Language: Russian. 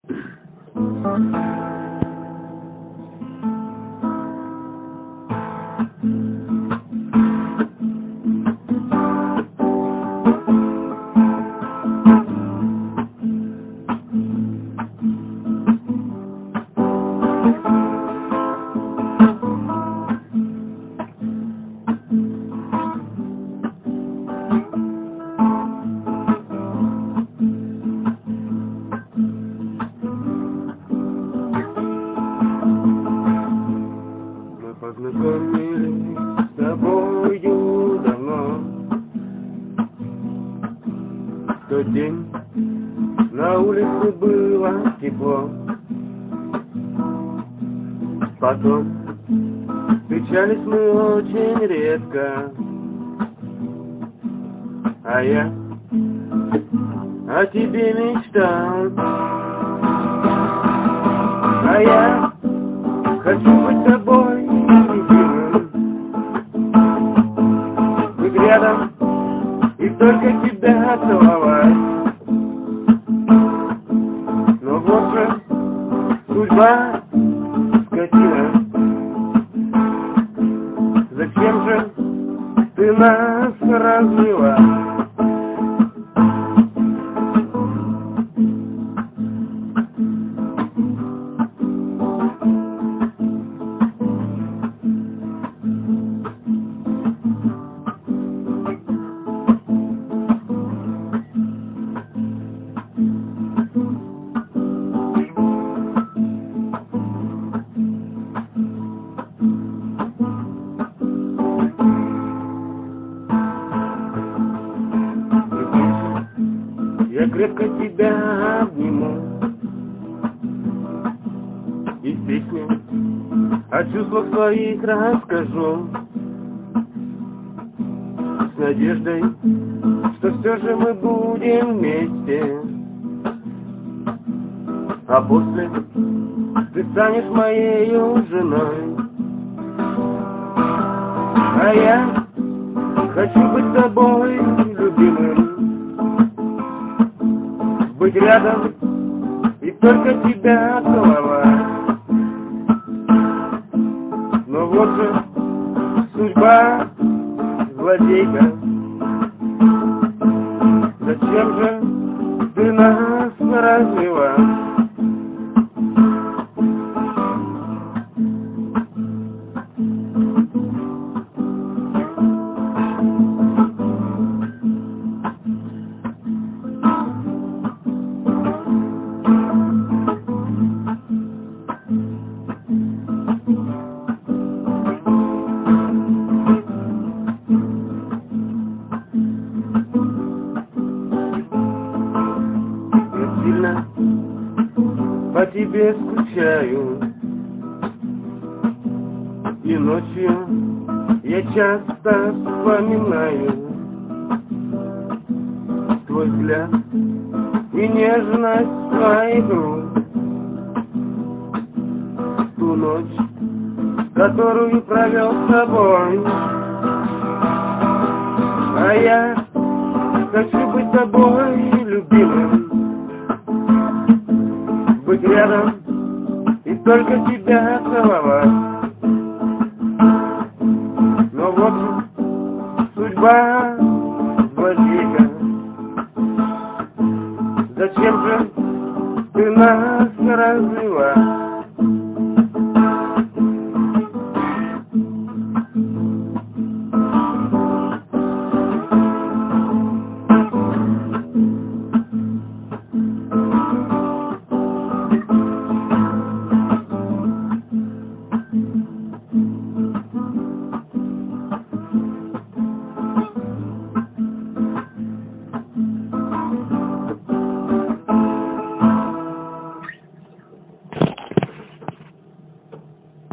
Познакомились с тобою давно. В тот день на улице было тепло. Потом встречались мы очень редко. А я о тебе мечтал. А я хочу быть тобой любимым, быть рядом и только тебя целовать. Но вот же судьба скотина. Зачем же ты нас развела? Я крепко тебя обниму и в песне о чувствах своих расскажу, с надеждой, что все же мы будем вместе. А после ты станешь моею женой. А я хочу быть с тобой любимым, быть рядом и только тебя целовать. Но вот же судьба злодейка. Зачем же ты нас развела? Сильно по тебе скучаю, и ночью я часто вспоминаю твой взгляд и нежность твоих рук. Ту ночь, которую провел с тобой. А я хочу быть с тобой любимым, быть рядом и только тебя целовать. Но вот судьба злодейка. Зачем же ты нас развела?